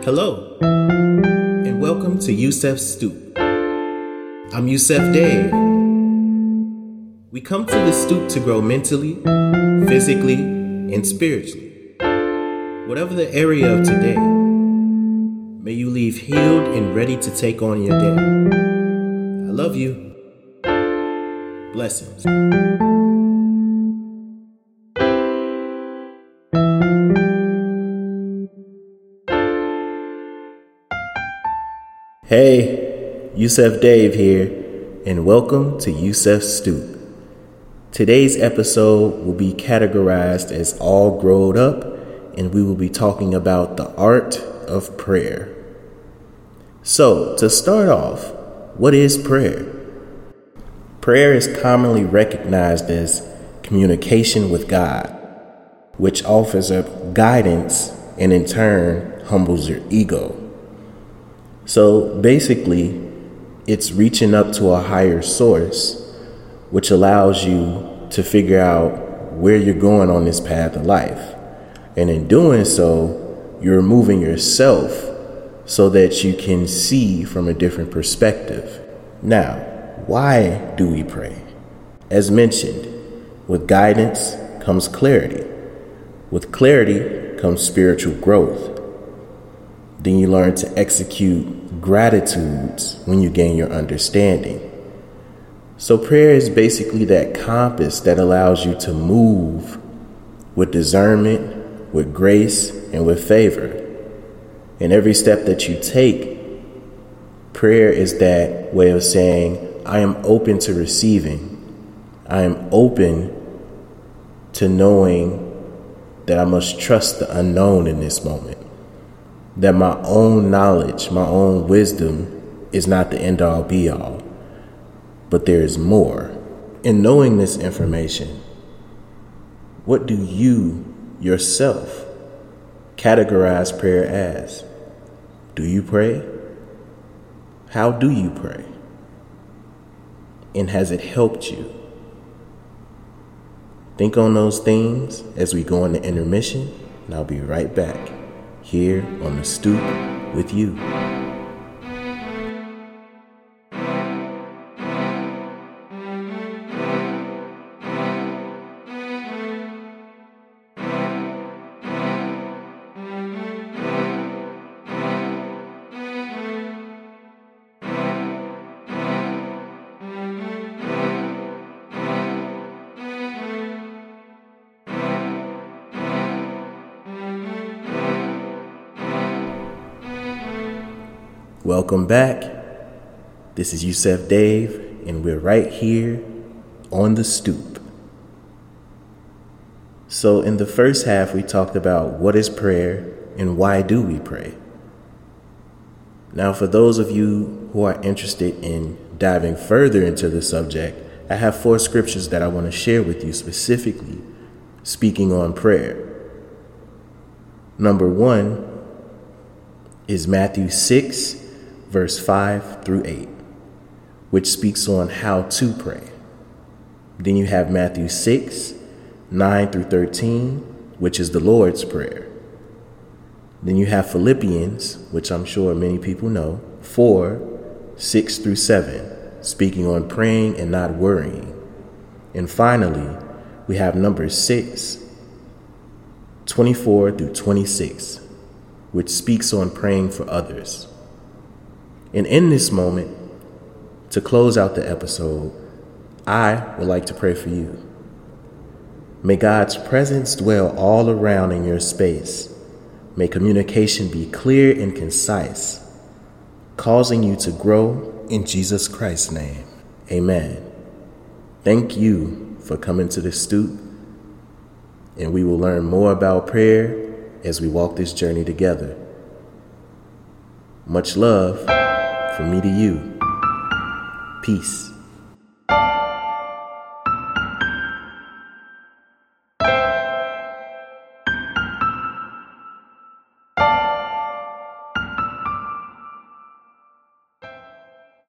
Hello, and welcome to Yusef's Stoop. I'm Yusef Dave. We come to the stoop to grow mentally, physically, and spiritually. Whatever the area of today, may you leave healed and ready to take on your day. I love you. Blessings. Hey, Yusef Dave here, and welcome to Yusef's Stoop. Today's episode will be categorized as all growed up, and we will be talking about the art of prayer. So, to start off, what is prayer? Prayer is commonly recognized as communication with God, which offers up guidance and in turn humbles your ego. So basically, it's reaching up to a higher source, which allows you to figure out where you're going on this path of life. And in doing so, you're removing yourself so that you can see from a different perspective. Now, why do we pray? As mentioned, with guidance comes clarity. With clarity comes spiritual growth. Then you learn to execute gratitudes when you gain your understanding. So prayer is basically that compass that allows you to move with discernment, with grace, and with favor. And every step that you take, prayer is that way of saying, I am open to receiving. I am open to knowing that I must trust the unknown in this moment. That my own knowledge, my own wisdom is not the end all be all, but there is more. In knowing this information, what do you yourself categorize prayer as? Do you pray? How do you pray? And has it helped you? Think on those things as we go into intermission, and I'll be right back here on the stoop with you. Welcome back. This is Yusef Dave, and we're right here on the stoop. So in the first half, we talked about what is prayer and why do we pray. Now, for those of you who are interested in diving further into the subject, I have 4 scriptures that I want to share with you specifically speaking on prayer. Number 1 is Matthew 6, verse 5 through 8, which speaks on how to pray. Then you have Matthew 6, 9 through 13, which is the Lord's Prayer. Then you have Philippians, which I'm sure many people know, 4, 6 through 7, speaking on praying and not worrying. And finally, we have Numbers 6, 24 through 26, which speaks on praying for others. And in this moment, to close out the episode, I would like to pray for you. May God's presence dwell all around in your space. May communication be clear and concise, causing you to grow in Jesus Christ's name. Amen. Thank you for coming to the stoop, and we will learn more about prayer as we walk this journey together. Much love from me to you. Peace.